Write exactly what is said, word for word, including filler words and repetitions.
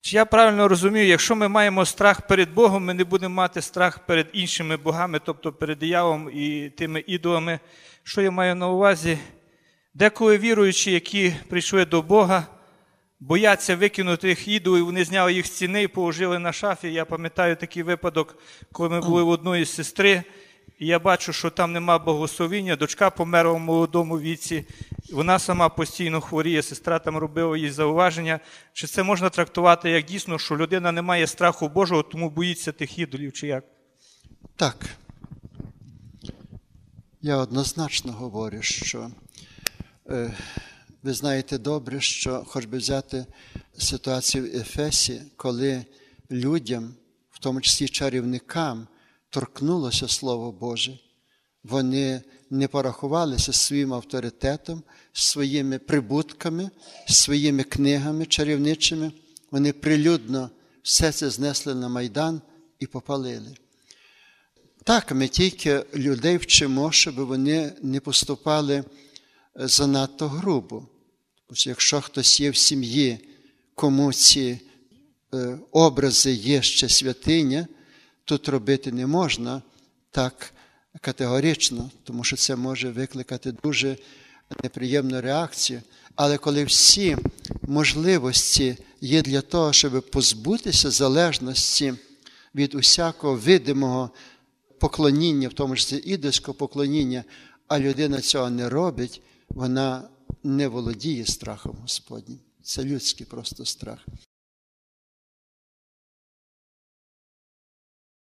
Чи я правильно розумію, якщо ми маємо страх перед Богом, ми не будемо мати страх перед іншими богами, тобто перед дияволом і тими ідолами? Що я маю на увазі? Деколи віруючі, які прийшли до Бога, бояться викинути їх ідолів, вони зняли їх з ціни і положили на шафі. Я пам'ятаю такий випадок, коли ми були в одної сестри, і я бачу, що там нема благословіння, дочка померла в молодому віці, вона сама постійно хворіє, сестра там робила їй зауваження. Чи це можна трактувати як дійсно, що людина не має страху Божого, тому боїться тих ідолів, чи як? Так. Я однозначно говорю, що е, ви знаєте добре, що хоч би взяти ситуацію в Ефесі, коли людям, в тому числі чарівникам, торкнулося Слово Боже, вони не порахувалися своїм авторитетом, своїми прибутками, своїми книгами чарівничими. Вони прилюдно все це знесли на Майдан і попалили. Так, ми тільки людей вчимо, щоб вони не поступали занадто грубо. Якщо хтось є в сім'ї, кому ці образи є ще святиня, тут робити не можна так категорично, тому що це може викликати дуже неприємну реакцію. Але коли всі можливості є для того, щоб позбутися залежності від усякого видимого поклоніння, в тому числі ідольського поклоніння, а людина цього не робить, вона не володіє страхом Господнім. Це людський просто страх.